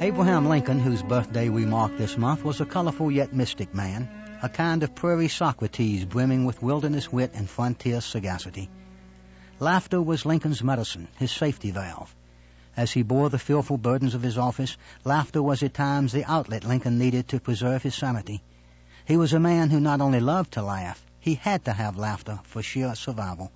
Abraham Lincoln, whose birthday we mark this month, was a colorful yet mystic man, a kind of prairie Socrates brimming with wilderness wit and frontier sagacity. Laughter was Lincoln's medicine, his safety valve. As he bore the fearful burdens of his office, laughter was at times the outlet Lincoln needed to preserve his sanity. He was a man who not only loved to laugh, he had to have laughter for sheer survival.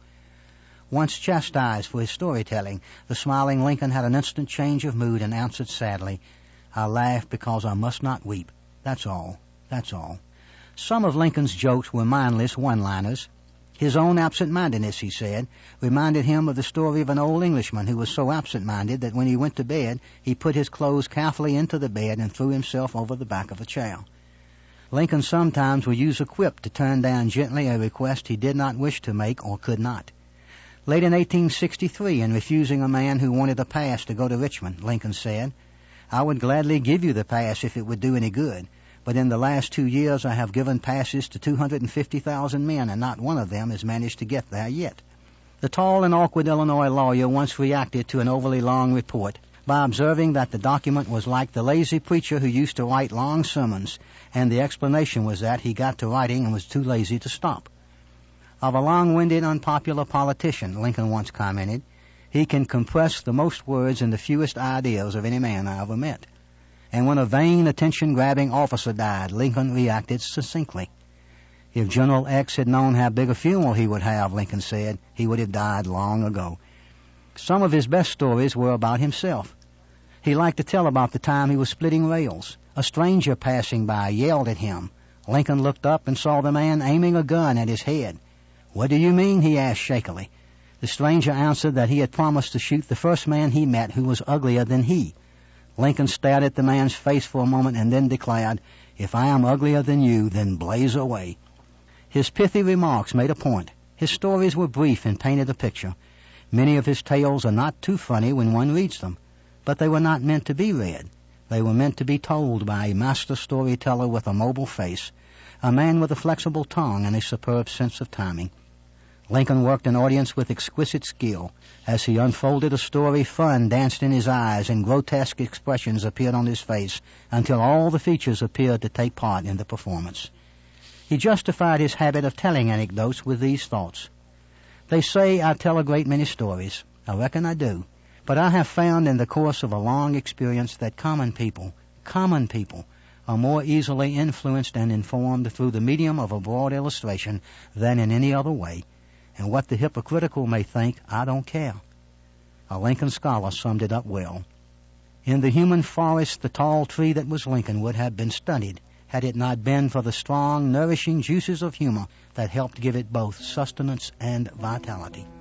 Once chastised for his storytelling, the smiling Lincoln had an instant change of mood and answered sadly, "I laugh because I must not weep. That's all. That's all." Some of Lincoln's jokes were mindless one-liners. His own absent-mindedness, he said, reminded him of the story of an old Englishman who was so absent-minded that when he went to bed, he put his clothes carefully into the bed and threw himself over the back of a chair. Lincoln sometimes would use a quip to turn down gently a request he did not wish to make or could not. Late in 1863, in refusing a man who wanted a pass to go to Richmond, Lincoln said, "I would gladly give you the pass if it would do any good, but in the last 2 years I have given passes to 250,000 men, and not one of them has managed to get there yet." The tall and awkward Illinois lawyer once reacted to an overly long report by observing that the document was like the lazy preacher who used to write long sermons, and the explanation was that he got to writing and was too lazy to stop. Of a long-winded, unpopular politician, Lincoln once commented, "He can compress the most words in the fewest ideas of any man I ever met." And when a vain, attention-grabbing officer died, Lincoln reacted succinctly. If General X had known how big a funeral he would have, Lincoln said, he would have died long ago. Some of his best stories were about himself. He liked to tell about the time he was splitting rails. A stranger passing by yelled at him. Lincoln looked up and saw the man aiming a gun at his head. "What do you mean?" he asked shakily. The stranger answered that he had promised to shoot the first man he met who was uglier than he. Lincoln stared at the man's face for a moment and then declared, "If I am uglier than you, then blaze away." His pithy remarks made a point. His stories were brief and painted a picture. Many of his tales are not too funny when one reads them, but they were not meant to be read. They were meant to be told by a master storyteller with a mobile face, a man with a flexible tongue and a superb sense of timing. Lincoln worked an audience with exquisite skill. As he unfolded a story, fun danced in his eyes and grotesque expressions appeared on his face until all the features appeared to take part in the performance. He justified his habit of telling anecdotes with these thoughts. "They say I tell a great many stories. I reckon I do. But I have found in the course of a long experience that common people, are more easily influenced and informed through the medium of a broad illustration than in any other way. And what the hypocritical may think, I don't care." A Lincoln scholar summed it up well. In the human forest, the tall tree that was Lincoln would have been stunted had it not been for the strong, nourishing juices of humor that helped give it both sustenance and vitality.